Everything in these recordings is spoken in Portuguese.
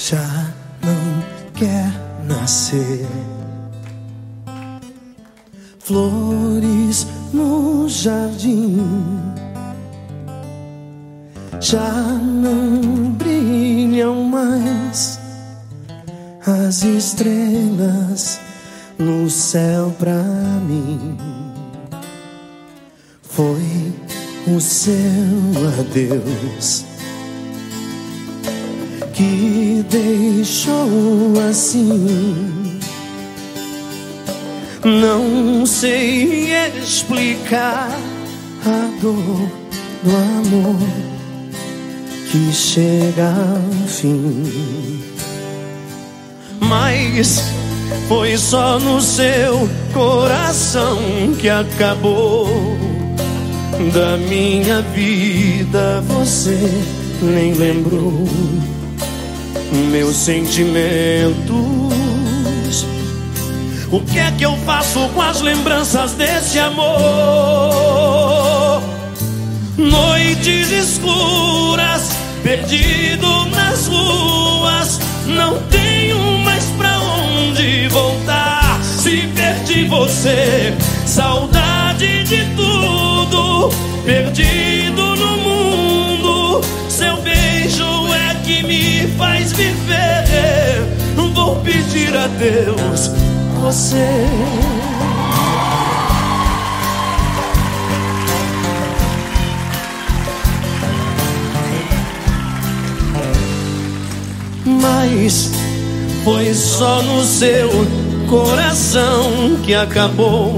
já não quer nascer. Flores no jardim já não brilham mais. As estrelas no céu pra mim foi o seu adeus que deixou assim. Não sei explicar a dor do amor que chega ao fim, mas foi só no seu coração que acabou. Da minha vida você nem lembrou. Meus sentimentos, o que é que eu faço com as lembranças desse amor? Noites escuras, perdido nas ruas, não tenho mais pra onde voltar. Se perdi você, saudade de tudo, perdido no mundo. Seu beijo é que me faz viver. Vou pedir a Deus você. Mas foi só no seu coração que acabou.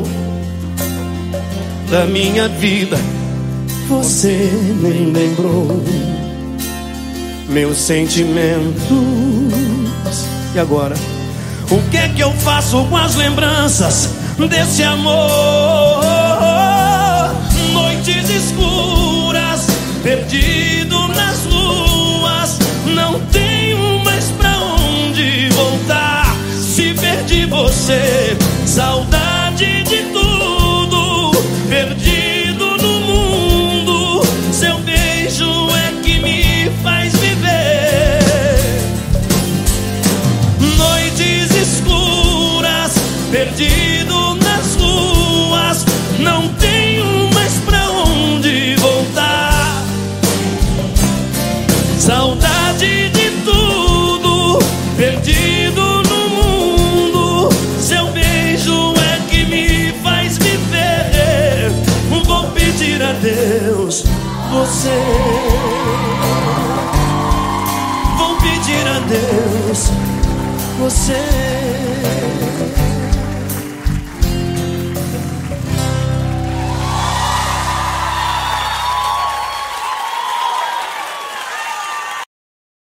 Da minha vida você nem lembrou. Meus sentimentos. E agora? O que é que eu faço com as lembranças desse amor? Noites escuras, perdido nas ruas, não tenho mais pra onde voltar. Se perdi você, saudade de tudo, perdido no mundo. Seu beijo é que me faz viver. Noites escuras, perdido nas ruas, não tenho mais pra onde voltar. Saudade de tudo, perdido no mundo. Seu beijo é que me faz viver. Vou pedir a Deus você. Vou pedir a Deus você.